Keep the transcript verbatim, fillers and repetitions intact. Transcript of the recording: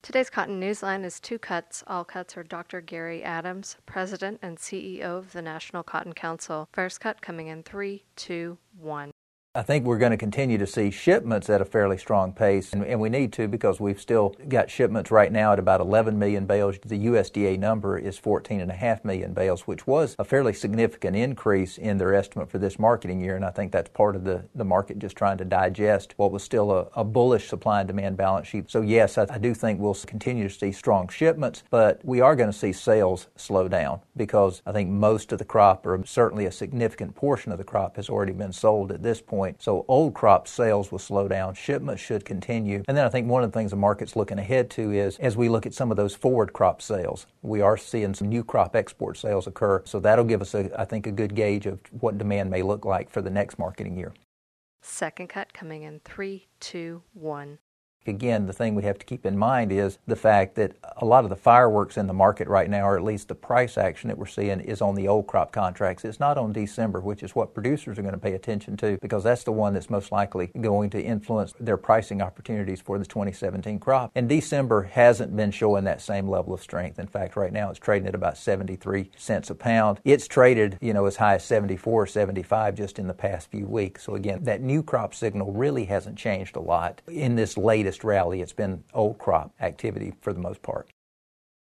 Today's Cotton Newsline is two cuts. All cuts are Doctor Gary Adams, President and C E O of the National Cotton Council. First cut coming in three, two, one. I think we're going to continue to see shipments at a fairly strong pace, and, and we need to because we've still got shipments right now at about eleven million bales. The U S D A number is fourteen point five million bales, which was a fairly significant increase in their estimate for this marketing year, and I think that's part of the, the market just trying to digest what was still a, a bullish supply and demand balance sheet. So yes, I, I do think we'll continue to see strong shipments, but we are going to see sales slow down because I think most of the crop, or certainly a significant portion of the crop, has already been sold at this point. So old crop sales will slow down, shipments should continue. And then I think one of the things the market's looking ahead to is, as we look at some of those forward crop sales, we are seeing some new crop export sales occur. So that'll give us, a, I think, a good gauge of what demand may look like for the next marketing year. Second cut coming in three, two, one. Again, the thing we have to keep in mind is the fact that a lot of the fireworks in the market right now, or at least the price action that we're seeing, is on the old crop contracts. It's not on December, which is what producers are going to pay attention to, because that's the one that's most likely going to influence their pricing opportunities for the twenty seventeen crop. And December hasn't been showing that same level of strength. In fact, right now it's trading at about seventy-three cents a pound. It's traded, you know, as high as seventy-four, seventy-five just in the past few weeks. So again, that new crop signal really hasn't changed a lot in this latest rally. It's been old crop activity for the most part.